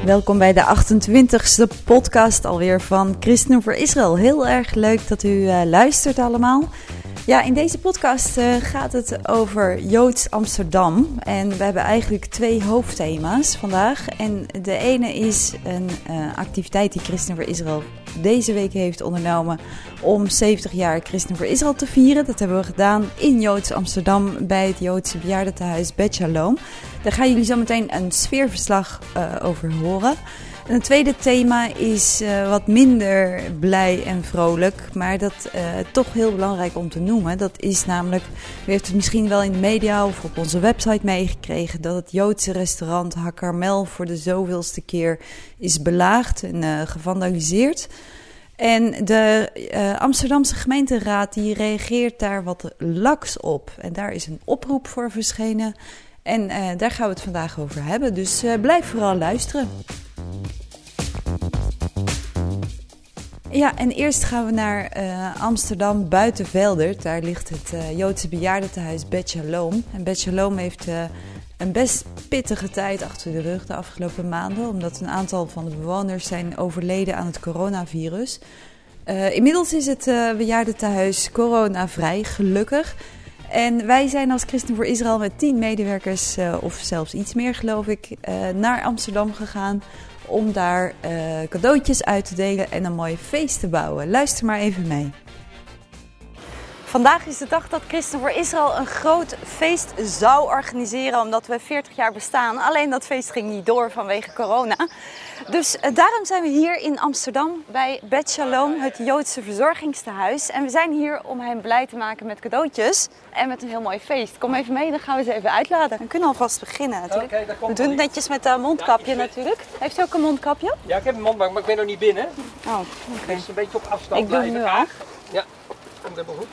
Welkom bij de 28e podcast alweer van Christenen voor Israël. Heel erg leuk dat u luistert allemaal. Ja, in deze podcast gaat het over Joods Amsterdam. En we hebben eigenlijk 2 hoofdthema's vandaag. En de ene is een activiteit die Christenen voor Israël deze week heeft ondernomen om 70 jaar Christenen voor Israël te vieren. Dat hebben we gedaan in Joods Amsterdam bij het Joodse bejaardentehuis Bet Shalom. Daar gaan jullie zo meteen een sfeerverslag over horen. En het tweede thema is wat minder blij en vrolijk, maar dat toch heel belangrijk om te noemen. Dat is namelijk, u heeft het misschien wel in de media of op onze website meegekregen, dat het Joodse restaurant Hakarmel voor de zoveelste keer is belaagd en gevandaliseerd. En de Amsterdamse gemeenteraad die reageert daar wat laks op. En daar is een oproep voor verschenen. En daar gaan we het vandaag over hebben. Dus blijf vooral luisteren. Ja, en eerst gaan we naar Amsterdam Buitenveldert. Daar ligt het Joodse bejaardentehuis Bet Shalom. En Bet Shalom heeft een best pittige tijd achter de rug de afgelopen maanden. Omdat een aantal van de bewoners zijn overleden aan het coronavirus. Inmiddels is het bejaardentehuis coronavrij, gelukkig. En wij zijn als Christenen voor Israël met 10 medewerkers, of zelfs iets meer geloof ik, naar Amsterdam gegaan om daar cadeautjes uit te delen en een mooi feest te bouwen. Luister maar even mee. Vandaag is de dag dat Christenen voor Israël een groot feest zou organiseren, omdat we 40 jaar bestaan. Alleen dat feest ging niet door vanwege corona. Dus daarom zijn we hier in Amsterdam bij Bet Shalom, het Joodse verzorgingstehuis. En we zijn hier om hen blij te maken met cadeautjes en met een heel mooi feest. Kom even mee, dan gaan we ze even uitladen. We kunnen alvast beginnen natuurlijk. Okay, we doen het netjes met een mondkapje natuurlijk. Heeft u ook een mondkapje? Ja, ik heb een mondkapje, maar ik ben nog niet binnen. Oh, oké. Dus een beetje op afstand ik blijven. Ik doe het nu al. Ja, komt helemaal goed.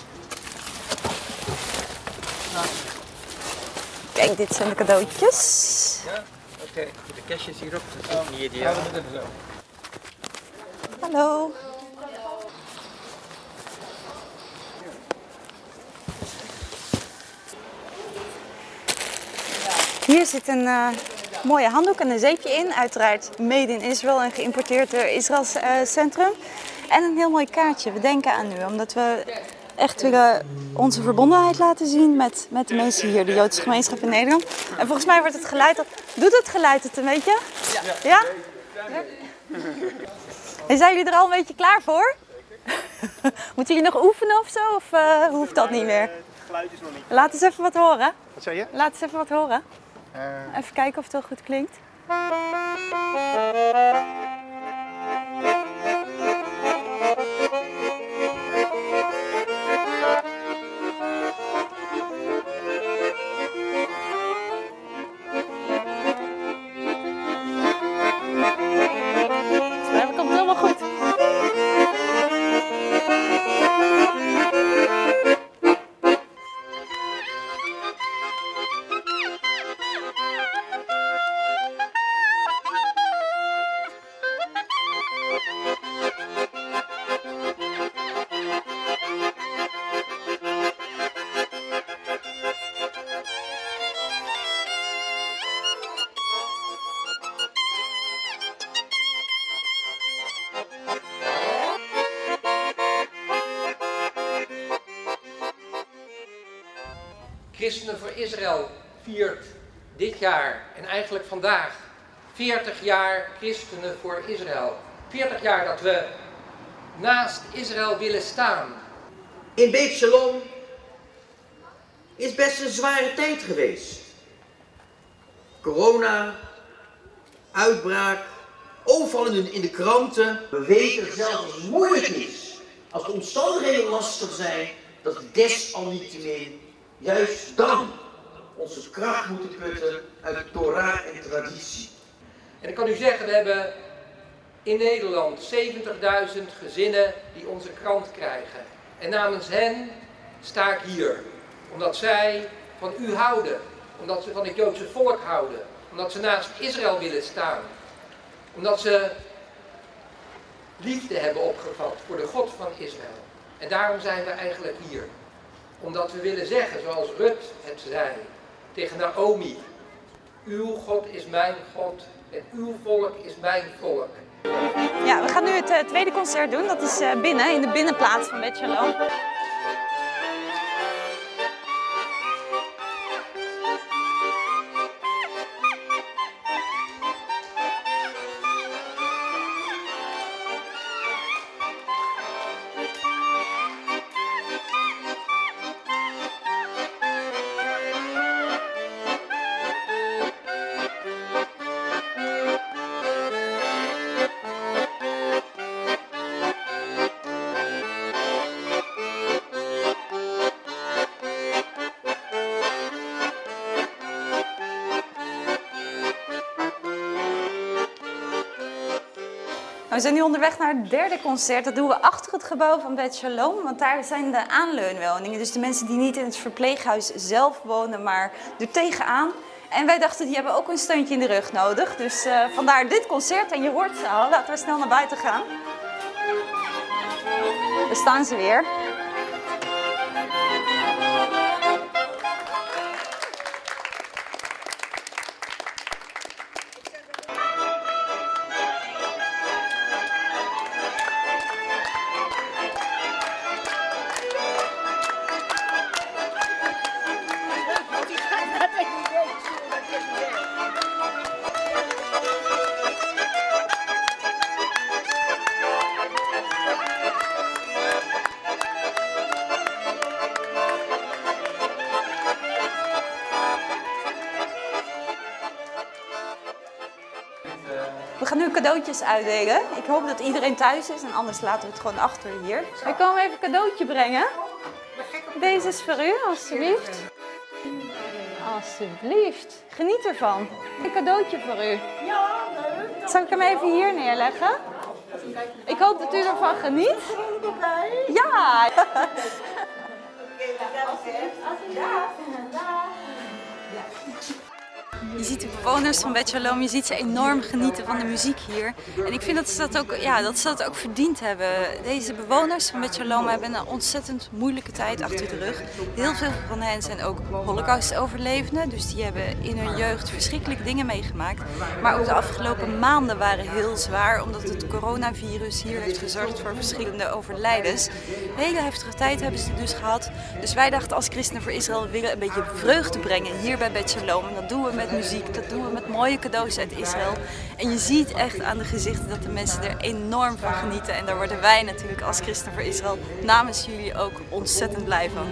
Nou. Kijk, dit zijn de cadeautjes. Ja, oké. De kastjes hierop, dat is niet ideaal. Hallo. Hier zit een mooie handdoek en een zeepje in. Uiteraard made in Israël en geïmporteerd door Israëls Centrum. En een heel mooi kaartje. We denken aan u, omdat we echt willen onze verbondenheid laten zien met de mensen hier, de Joodse gemeenschap in Nederland. En volgens mij wordt het geluid al... Doet het geluid het een beetje? Ja? Ja? En zijn jullie er al een beetje klaar voor? Moeten jullie nog oefenen of zo? Of hoeft dat niet meer? Het geluid is nog niet. Laat eens even wat horen. Wat zei je? Laat eens even wat horen. Even kijken of het wel goed klinkt. Dat komt helemaal goed. Christenen voor Israël viert dit jaar en eigenlijk vandaag 40 jaar Christenen voor Israël. 40 jaar dat we naast Israël willen staan. In Bet Shalom is best een zware tijd geweest. Corona, uitbraak, overal in de kranten. We weten zelfs als het moeilijk is, als de omstandigheden lastig zijn, dat we desalniettemin juist dan onze kracht moeten putten uit Torah en traditie. En ik kan u zeggen, we hebben in Nederland 70.000 gezinnen die onze krant krijgen. En namens hen sta ik hier. Omdat zij van u houden. Omdat ze van het Joodse volk houden. Omdat ze naast Israël willen staan. Omdat ze liefde hebben opgevat voor de God van Israël. En daarom zijn we eigenlijk hier. Omdat we willen zeggen, zoals Rut het zei tegen Naomi. Uw God is mijn God en uw volk is mijn volk. Ja, we gaan nu het tweede concert doen. Dat is binnen, in de binnenplaats van Bet Shalom. We zijn nu onderweg naar het derde concert. Dat doen we achter het gebouw van Bet Shalom. Want daar zijn de aanleunwoningen. Dus de mensen die niet in het verpleeghuis zelf wonen, maar er tegenaan. En wij dachten, die hebben ook een steuntje in de rug nodig. Dus vandaar dit concert. En je hoort ze al. Laten we snel naar buiten gaan. Daar staan ze weer. We gaan nu cadeautjes uitdelen. Ik hoop dat iedereen thuis is en anders laten we het gewoon achter hier. We komen even een cadeautje brengen. Deze is voor u, alstublieft. Alsjeblieft. Geniet ervan. Een cadeautje voor u. Ja, leuk. Zal ik hem even hier neerleggen? Ik hoop dat u ervan geniet. Ja. Je ziet de bewoners van Bet Shalom, je ziet ze enorm genieten van de muziek hier. En ik vind dat ze dat ook verdiend hebben. Deze bewoners van Bet Shalom hebben een ontzettend moeilijke tijd achter de rug. Heel veel van hen zijn ook Holocaust-overlevenden. Dus die hebben in hun jeugd verschrikkelijke dingen meegemaakt. Maar ook de afgelopen maanden waren heel zwaar. Omdat het coronavirus hier heeft gezorgd voor verschillende overlijdens. Een hele heftige tijd hebben ze dus gehad. Dus wij dachten als Christenen voor Israël willen een beetje vreugde brengen hier bij Bet Shalom. En dat doen we met muziek, dat doen we met mooie cadeaus uit Israël. En je ziet echt aan de gezichten dat de mensen er enorm van genieten. En daar worden wij natuurlijk als Christen voor Israël namens jullie ook ontzettend blij van.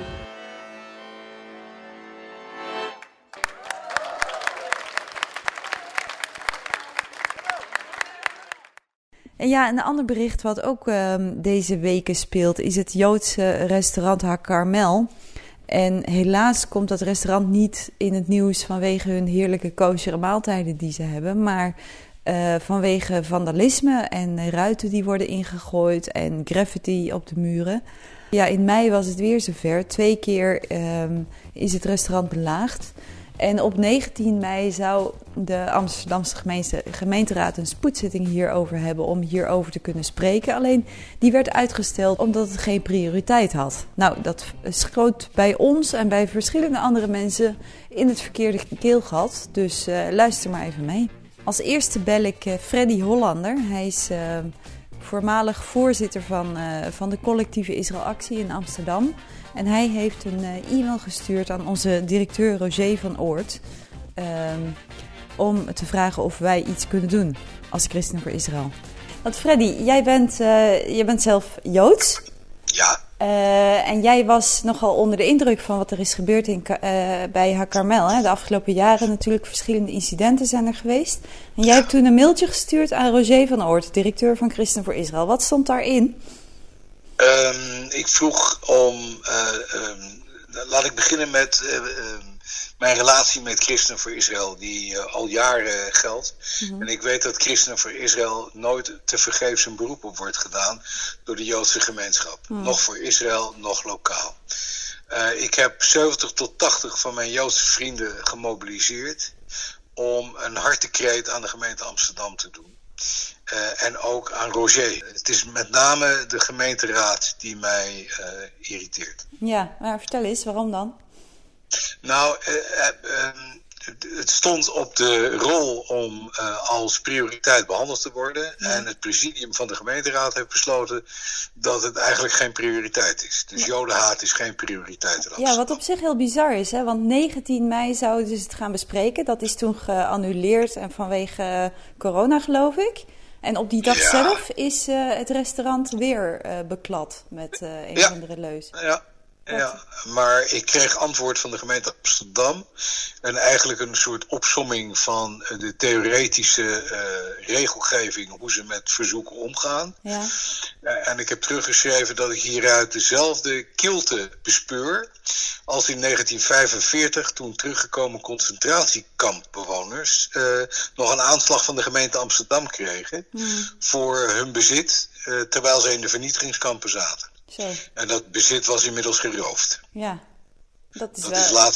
En ja, een ander bericht wat ook deze weken speelt is het Joodse restaurant HaKarmel. En helaas komt dat restaurant niet in het nieuws vanwege hun heerlijke kosher maaltijden die ze hebben. Maar vanwege vandalisme en ruiten die worden ingegooid en graffiti op de muren. Ja, in mei was het weer zover. 2 keer is het restaurant belaagd. En op 19 mei zou de Amsterdamse gemeenteraad een spoedzitting hierover hebben om hierover te kunnen spreken. Alleen die werd uitgesteld omdat het geen prioriteit had. Nou, dat schoot bij ons en bij verschillende andere mensen in het verkeerde keelgat. Dus luister maar even mee. Als eerste bel ik Freddy Hollander. Hij is voormalig voorzitter van de collectieve Israël Actie in Amsterdam. En hij heeft een e-mail gestuurd aan onze directeur Roger van Oort. Om te vragen of wij iets kunnen doen als Christenen voor Israël. Want Freddy, jij bent zelf Joods. Ja. En jij was nogal onder de indruk van wat er is gebeurd bij HaKarmel. Hè? De afgelopen jaren natuurlijk verschillende incidenten zijn er geweest. En jij hebt toen een mailtje gestuurd aan Roger van Oort, directeur van Christenen voor Israël. Wat stond daarin? Ik vroeg om... laat ik beginnen met mijn relatie met Christenen voor Israël, die al jaren geldt. Mm-hmm. En ik weet dat Christenen voor Israël nooit tevergeefs een beroep op wordt gedaan door de Joodse gemeenschap. Mm. Nog voor Israël, nog lokaal. Ik heb 70 tot 80 van mijn Joodse vrienden gemobiliseerd om een hartekreet aan de gemeente Amsterdam te doen. En ook aan Roger. Het is met name de gemeenteraad die mij irriteert. Ja, maar vertel eens, waarom dan? Nou, het stond op de rol om als prioriteit behandeld te worden. Ja. En het presidium van de gemeenteraad heeft besloten dat het eigenlijk geen prioriteit is. Dus jodenhaat is geen prioriteit. Ja, wat op zich heel bizar is, hè? Want 19 mei zouden ze het gaan bespreken. Dat is toen geannuleerd en vanwege corona, geloof ik. En op die dag zelf is het restaurant weer beklad met een of andere leus. Ja, maar ik kreeg antwoord van de gemeente Amsterdam. En eigenlijk een soort opsomming van de theoretische regelgeving, hoe ze met verzoeken omgaan. Ja. En ik heb teruggeschreven dat ik hieruit dezelfde kilte bespeur als in 1945, toen teruggekomen concentratiekampbewoners nog een aanslag van de gemeente Amsterdam kregen voor hun bezit, terwijl ze in de vernietigingskampen zaten. Zo. En dat bezit was inmiddels geroofd. Ja, dat is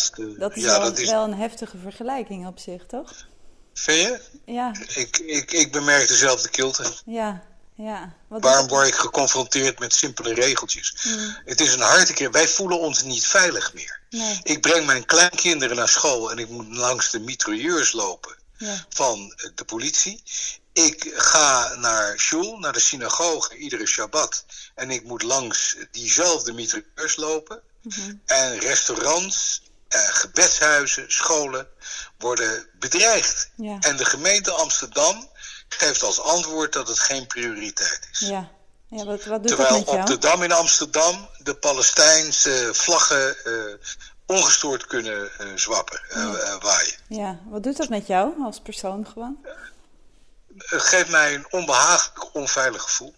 wel een heftige vergelijking op zich, toch? Vind je? Ja. Ik bemerk dezelfde kilte. Ja. Waarom word ik geconfronteerd met simpele regeltjes? Het is een hartje. Wij voelen ons niet veilig meer. Nee. Ik breng mijn kleinkinderen naar school en ik moet langs de mitrailleurs lopen van de politie. Ik ga naar shul, naar de synagoge, iedere Shabbat. En ik moet langs diezelfde mitrailleurs lopen. En restaurants, gebedshuizen, scholen worden bedreigd. Ja. En de gemeente Amsterdam geeft als antwoord dat het geen prioriteit is. Ja. Wat doet terwijl dat met jou? Op de Dam in Amsterdam de Palestijnse vlaggen ongestoord kunnen waaien. Ja, wat doet dat met jou als persoon gewoon? Het geeft mij een onbehagelijk, onveilig gevoel.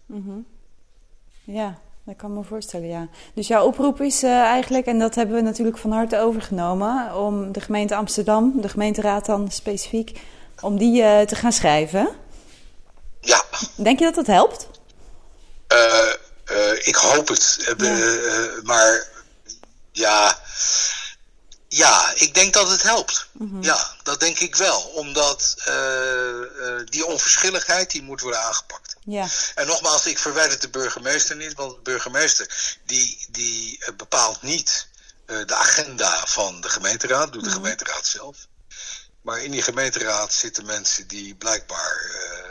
Ja, dat kan me voorstellen, ja. Dus jouw oproep is eigenlijk, en dat hebben we natuurlijk van harte overgenomen, om de gemeente Amsterdam, de gemeenteraad dan specifiek, om die te gaan schrijven. Ja. Denk je dat dat helpt? Ik hoop het. Maar ja, ik denk dat het helpt. Ja, dat denk ik wel. Omdat die onverschilligheid, die moet worden aangepakt. Ja. En nogmaals, ik verwijt de burgemeester niet. Want de burgemeester, die bepaalt niet de agenda van de gemeenteraad. Doet de gemeenteraad zelf. Maar in die gemeenteraad zitten mensen die blijkbaar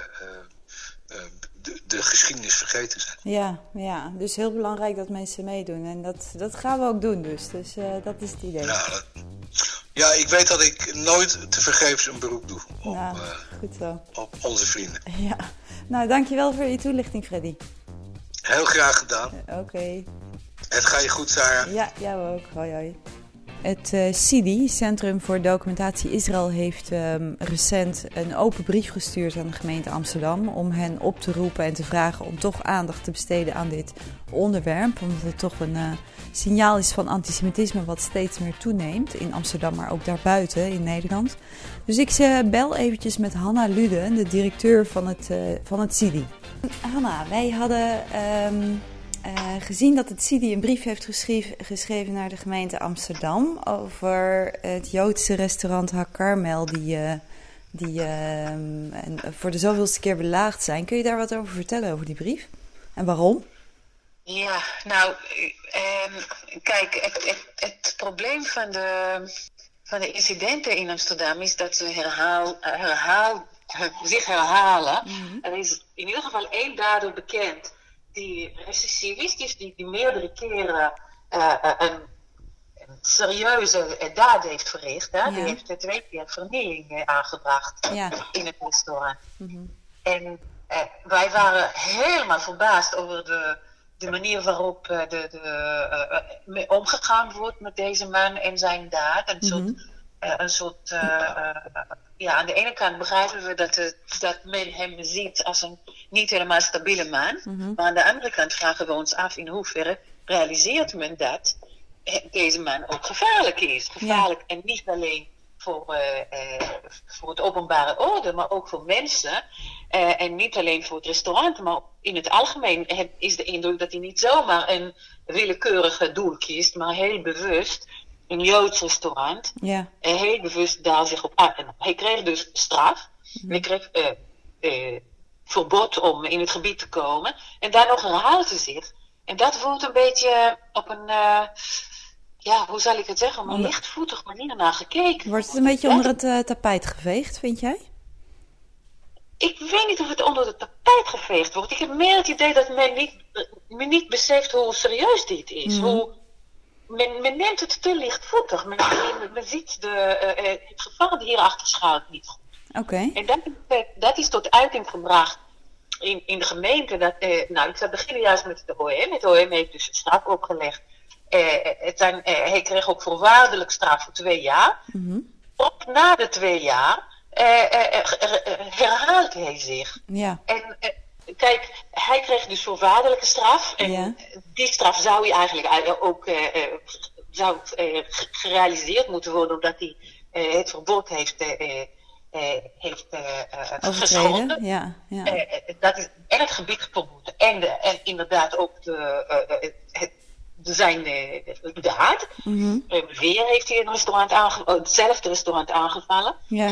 de geschiedenis vergeten zijn. Ja, dus heel belangrijk dat mensen meedoen. En dat gaan we ook doen dus. Dus dat is het idee. Ja, ik weet dat ik nooit tevergeefs een beroep doe goed zo. Op onze vrienden. Ja, nou dankjewel voor je toelichting, Freddy. Heel graag gedaan. Oké. Het gaat je goed, Sarah. Ja, jou ook. Hoi. Het CIDI, Centrum voor Documentatie Israël, heeft recent een open brief gestuurd aan de gemeente Amsterdam om hen op te roepen en te vragen om toch aandacht te besteden aan dit onderwerp. Omdat het toch een signaal is van antisemitisme wat steeds meer toeneemt in Amsterdam, maar ook daarbuiten in Nederland. Dus ik bel eventjes met Hanna Lude, de directeur van het CIDI. Hanna, wij hadden gezien dat het CIDI een brief heeft geschreven naar de gemeente Amsterdam over het Joodse restaurant Hakarmel die voor de zoveelste keer belaagd zijn. Kun je daar wat over vertellen, over die brief? En waarom? Ja, nou, kijk, het probleem van de incidenten in Amsterdam is dat ze zich herhalen. Er is in ieder geval één dader bekend die recidivist is, die meerdere keren een serieuze daad heeft verricht. Hè? Ja. Die heeft 2 keer vernieling aangebracht in het restaurant. En wij waren helemaal verbaasd over de manier waarop omgegaan wordt met deze man en zijn daad. Aan de ene kant begrijpen we dat men hem ziet als een niet helemaal stabiele man. Maar aan de andere kant vragen we ons af in hoeverre realiseert men dat deze man ook gevaarlijk is. Gevaarlijk en niet alleen voor het openbare orde, maar ook voor mensen. En niet alleen voor het restaurant, maar in het algemeen is de indruk dat hij niet zomaar een willekeurige doel kiest, maar heel bewust een Joods restaurant. Ja. En heel bewust daar zich op aan. Hij kreeg dus straf. Hij kreeg verbod om in het gebied te komen. En daar nog herhaalt hij zich. En dat voelt een beetje op een hoe zal ik het zeggen, op een lichtvoetig manier naar gekeken. Wordt het een beetje onder het tapijt geveegd, vind jij? Ik weet niet of het onder het tapijt geveegd wordt. Ik heb meer het idee dat men niet beseft hoe serieus dit is. Men neemt het te lichtvoetig. Men ziet het gevaar die hierachter schuilt niet goed. Oké. En dat is tot uiting gebracht in de gemeente. Ik zou beginnen juist met de OM. Het OM heeft dus een straf opgelegd. Hij kreeg ook voorwaardelijk straf voor 2 jaar. Ook na de 2 jaar herhaalt hij zich. Ja. En kijk, hij kreeg dus voorwaardelijke straf. En die straf zou hij eigenlijk ook gerealiseerd moeten worden, omdat hij het verbod heeft geschonden. Ja. Dat is en het gebied gepompt en inderdaad ook zijn daad. Weer heeft hij hetzelfde restaurant aangevallen. Ja.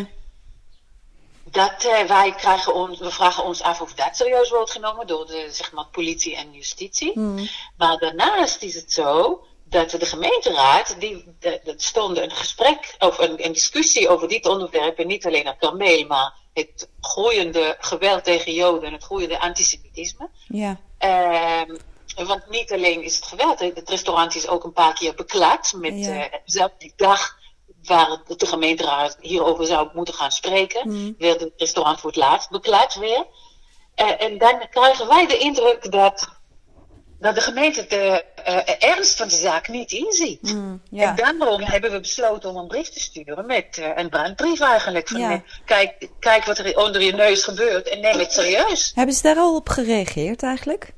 We vragen ons af of dat serieus wordt genomen door de politie en justitie. Maar daarnaast is het zo dat de gemeenteraad, er stond een gesprek of een discussie over dit onderwerp, en niet alleen aan Karmeel, maar het groeiende geweld tegen Joden en het groeiende antisemitisme. Ja. Want niet alleen is het geweld, het restaurant is ook een paar keer beklad met zelfs die dag waar de gemeenteraad hierover zou moeten gaan spreken, werd het restaurant voor het laatst beklad weer. En dan krijgen wij de indruk dat de gemeente de ernst van de zaak niet inziet. En daarom hebben we besloten om een brief te sturen met een brandbrief eigenlijk. Van, kijk wat er onder je neus gebeurt en neem het serieus. Hebben ze daar al op gereageerd eigenlijk?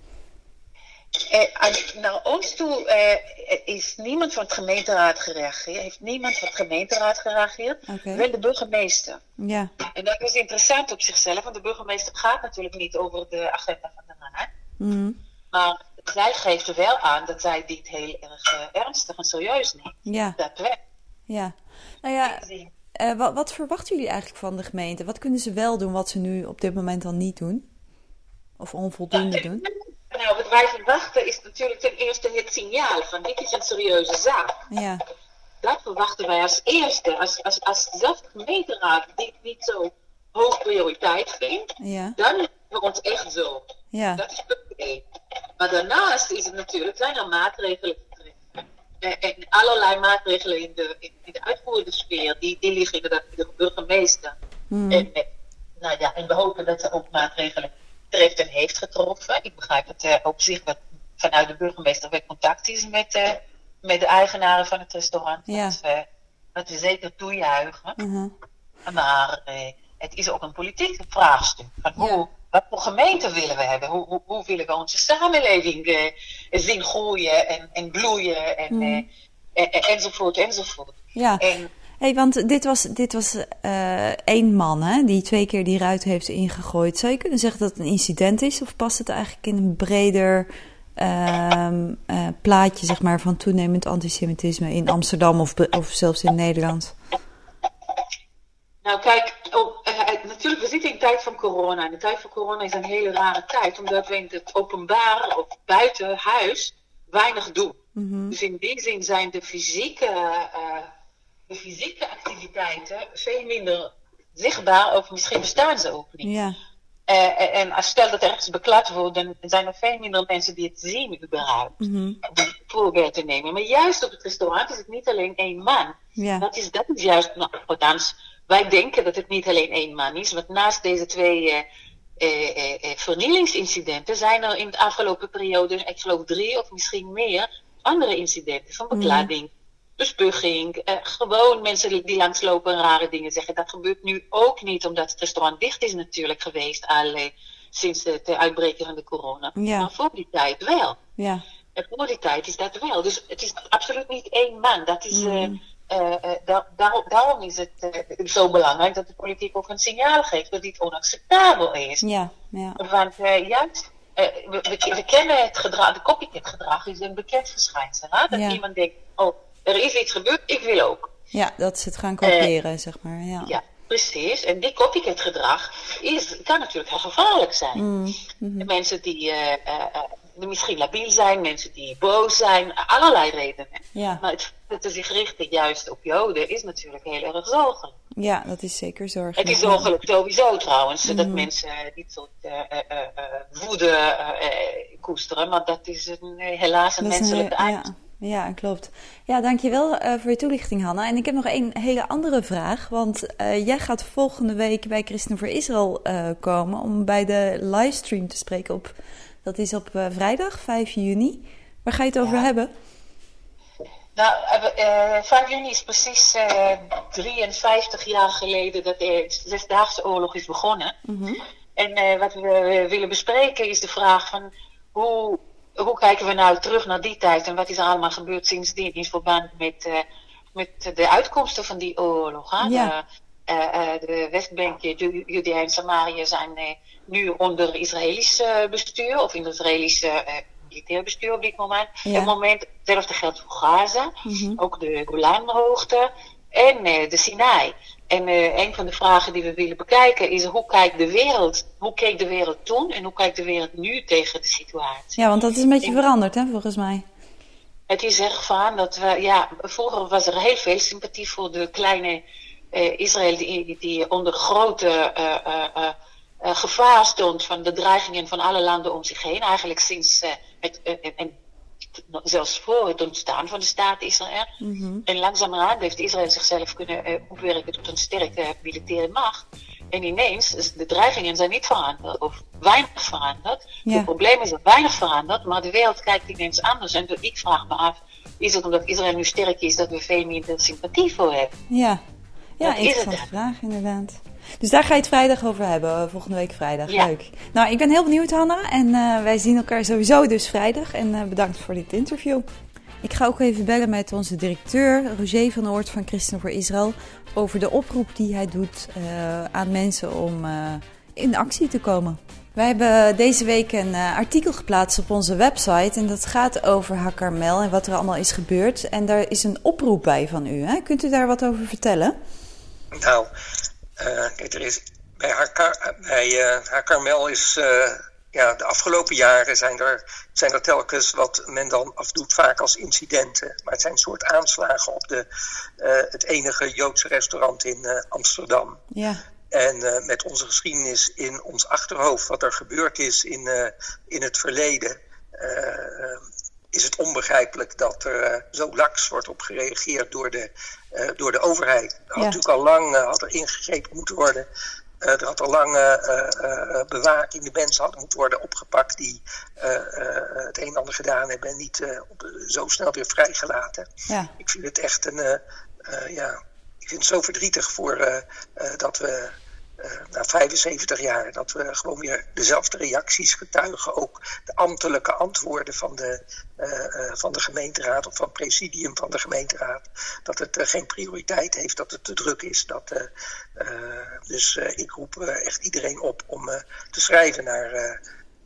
Naar ons toe is niemand van het gemeenteraad gereageerd. Heeft niemand van het gemeenteraad gereageerd. Okay. Wel de burgemeester. Ja. En dat is interessant op zichzelf, want de burgemeester gaat natuurlijk niet over de agenda van de raad. Maar zij geeft er wel aan dat zij dit heel erg ernstig en serieus neemt. Ja. Dat wel. Ja. Nou ja, wat verwachten jullie eigenlijk van de gemeente? Wat kunnen ze wel doen wat ze nu op dit moment dan niet doen? Of onvoldoende doen? Nou, wat wij verwachten is natuurlijk ten eerste het signaal van dit is een serieuze zaak. Ja. Dat verwachten wij als eerste. Als zelfs de gemeenteraad dit niet zo hoog prioriteit vindt, dan is het voor ons echt zo. Ja. Dat is punt 1. Maar daarnaast is het natuurlijk, zijn er maatregelen te treffen. En allerlei maatregelen in de uitvoerende sfeer, die liggen inderdaad bij de burgemeester. En we hopen dat ze ook maatregelen treft en heeft getroffen. Ik begrijp dat op zich vanuit de burgemeester weer contact is met de eigenaren van het restaurant. Ja. Dat we zeker toejuichen. Maar het is ook een politiek vraagstuk. Van wat voor gemeente willen we hebben? Hoe willen we onze samenleving zien groeien en bloeien enzovoort enzovoort. Ja. Want dit was 1 man, hè, die 2 keer die ruit heeft ingegooid. Zou je kunnen zeggen dat het een incident is? Of past het eigenlijk in een breder plaatje, zeg maar, van toenemend antisemitisme in Amsterdam of zelfs in Nederland? Nou kijk, natuurlijk, we zitten in de tijd van corona. En de tijd van corona is een hele rare tijd, omdat we in het openbaar of buiten huis weinig doen. Dus in die zin zijn de fysieke activiteiten veel minder zichtbaar, of misschien bestaan ze ook niet. Ja. En als stel dat ergens beklad wordt, dan zijn er veel minder mensen die het zien überhaupt. Om een voorbeeld te nemen. Maar juist op het restaurant is het niet alleen 1 man. Ja. Dat is juist, althans, wij denken dat het niet alleen 1 man is. Want naast deze 2 vernielingsincidenten zijn er in de afgelopen periode, ik geloof 3 of misschien meer, andere incidenten van beklading. Bespugging, gewoon mensen die langslopen en rare dingen zeggen. Dat gebeurt nu ook niet, omdat het restaurant dicht is natuurlijk geweest sinds het uitbreken van de corona. Ja. Maar voor die tijd wel. Ja. En voor die tijd is dat wel. Dus het is absoluut niet 1 man. Dat is, daarom is het zo belangrijk dat de politiek ook een signaal geeft dat dit onacceptabel is. Ja. Want juist, we kennen het gedrag, de copycat gedrag is een bekend verschijnsel. Hè? Dat iemand denkt, er is iets gebeurd, ik wil ook. Ja, dat ze het gaan kopiëren, zeg maar. Ja, precies. En die copycat gedrag kan natuurlijk heel gevaarlijk zijn. De mensen die die misschien labiel zijn, mensen die boos zijn, allerlei redenen. Ja. Maar het feit dat ze zich richten juist op Joden is natuurlijk heel erg zorgelijk. Ja, dat is zeker zorgelijk. Het is zorgelijk sowieso trouwens, dat mensen dit soort woede koesteren, maar dat is helaas een menselijke eind. Ja, klopt. Ja, dankjewel voor je toelichting, Hanna. En ik heb nog een hele andere vraag. Want jij gaat volgende week bij Christen voor Israël komen om bij de livestream te spreken. Dat is op vrijdag, 5 juni. Waar ga je het over hebben? Nou, 5 juni is precies 53 jaar geleden dat de Zesdaagse Oorlog is begonnen. Mm-hmm. En wat we willen bespreken is de vraag van hoe kijken we nou terug naar die tijd en wat is er allemaal gebeurd sindsdien in verband met de uitkomsten van die oorlog. Hè? Ja. De Westbank, Judea en Samaria zijn nu onder Israëlisch bestuur of in het Israëlische militair bestuur op dit moment. Ja. Op het moment, hetzelfde geldt voor Gaza, ook de Golanhoogte en de Sinai. En een van de vragen die we willen bekijken is hoe keek de wereld toen en hoe kijkt de wereld nu tegen de situatie. Ja, want dat is een beetje veranderd, hè, volgens mij. Het is erg veranderd. Vroeger was er heel veel sympathie voor de kleine Israël die onder grote gevaar stond van de dreigingen van alle landen om zich heen. Eigenlijk sinds zelfs voor het ontstaan van de staat Israël. Mm-hmm. En langzamerhand heeft Israël zichzelf kunnen opwerken tot een sterke militaire macht. En ineens, de dreigingen zijn niet veranderd, of weinig veranderd. Ja. De problemen zijn weinig veranderd, maar de wereld kijkt ineens anders. En ik vraag me af, is het omdat Israël nu sterk is dat we veel minder sympathie voor hebben? Ja, interessante vraag inderdaad. Dus daar ga je het vrijdag over hebben, volgende week vrijdag. Ja. Leuk. Nou, ik ben heel benieuwd, Hanna. En wij zien elkaar sowieso dus vrijdag. En bedankt voor dit interview. Ik ga ook even bellen met onze directeur, Roger van Oort van Christen voor Israël, over de oproep die hij doet aan mensen om in actie te komen. Wij hebben deze week een artikel geplaatst op onze website. En dat gaat over HaKarmel en wat er allemaal is gebeurd. En daar is een oproep bij van u. Hè? Kunt u daar wat over vertellen? Nou, kijk, er is bij HaKarmel is de afgelopen jaren zijn er telkens wat men dan afdoet vaak als incidenten. Maar het zijn een soort aanslagen op het enige Joodse restaurant in Amsterdam. Ja. En met onze geschiedenis in ons achterhoofd, wat er gebeurd is in het verleden, is het onbegrijpelijk dat er zo laks wordt op gereageerd door de overheid. Er had natuurlijk al lang ingegrepen moeten worden. Er had al lang bewaking. De mensen hadden moeten worden opgepakt die het een en ander gedaan hebben en niet zo snel weer vrijgelaten. Ja. Ik vind het echt ik vind het zo verdrietig dat we na 75 jaar, dat we gewoon weer dezelfde reacties getuigen. Ook de ambtelijke antwoorden van de gemeenteraad of van het presidium van de gemeenteraad. Dat het geen prioriteit heeft, dat het te druk is. Dus ik roep echt iedereen op om te schrijven naar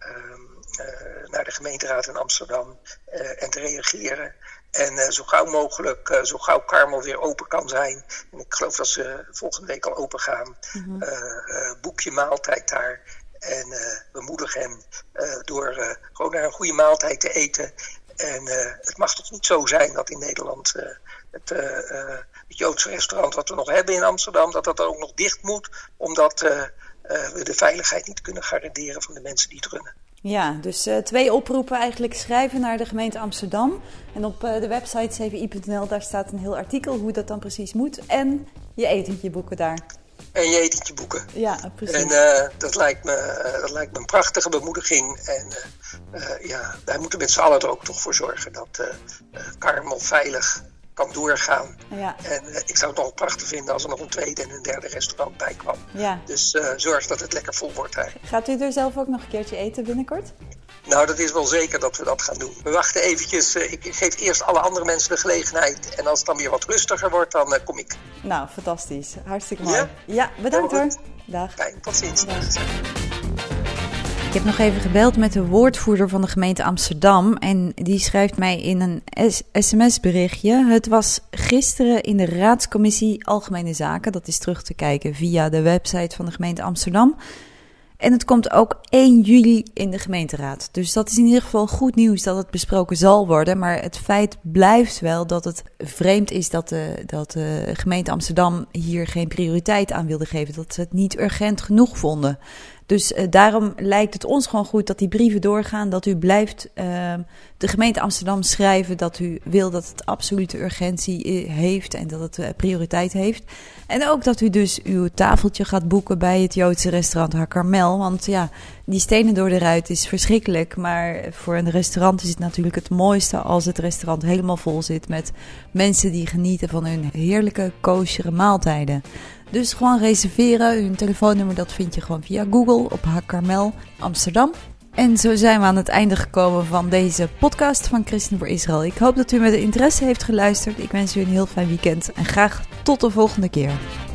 de gemeenteraad in Amsterdam en te reageren. En zo gauw mogelijk, zo gauw Karmel weer open kan zijn. En ik geloof dat ze volgende week al open gaan. Boek je maaltijd daar. En bemoedig hem door gewoon naar een goede maaltijd te eten. En het mag toch niet zo zijn dat in Nederland het Joodse restaurant wat we nog hebben in Amsterdam, dat ook nog dicht moet. Omdat we de veiligheid niet kunnen garanderen van de mensen die het runnen. Ja, dus 2 oproepen eigenlijk schrijven naar de gemeente Amsterdam. En op de website cvi.nl, daar staat een heel artikel hoe dat dan precies moet. En je etentje boeken daar. En je etentje boeken. Ja, precies. En dat lijkt me een prachtige bemoediging. En wij moeten met z'n allen er ook toch voor zorgen dat Karmel veilig kan doorgaan. Ja. En ik zou het nog prachtig vinden als er nog een tweede en een derde restaurant bij kwam. Ja. Dus zorg dat het lekker vol wordt daar. Gaat u er zelf ook nog een keertje eten binnenkort? Nou, dat is wel zeker dat we dat gaan doen. We wachten eventjes. Ik geef eerst alle andere mensen de gelegenheid. En als het dan weer wat rustiger wordt, dan kom ik. Nou, fantastisch. Hartstikke mooi. Ja, bedankt hoor. Dag. Fijn, tot ziens. Dag. Ik heb nog even gebeld met de woordvoerder van de gemeente Amsterdam en die schrijft mij in een sms-berichtje. Het was gisteren in de Raadscommissie Algemene Zaken, dat is terug te kijken via de website van de gemeente Amsterdam. En het komt ook 1 juli in de gemeenteraad. Dus dat is in ieder geval goed nieuws dat het besproken zal worden. Maar het feit blijft wel dat het vreemd is dat de gemeente Amsterdam hier geen prioriteit aan wilde geven. Dat ze het niet urgent genoeg vonden. Dus daarom lijkt het ons gewoon goed dat die brieven doorgaan. Dat u blijft de gemeente Amsterdam schrijven dat u wil dat het absolute urgentie heeft en dat het prioriteit heeft. En ook dat u dus uw tafeltje gaat boeken bij het Joodse restaurant Hakarmel. Want ja, die stenen door de ruit is verschrikkelijk. Maar voor een restaurant is het natuurlijk het mooiste als het restaurant helemaal vol zit met mensen die genieten van hun heerlijke koosjere maaltijden. Dus gewoon reserveren. Hun telefoonnummer dat vind je gewoon via Google op Hakarmel Amsterdam. En zo zijn we aan het einde gekomen van deze podcast van Christen voor Israël. Ik hoop dat u met interesse heeft geluisterd. Ik wens u een heel fijn weekend en graag tot de volgende keer.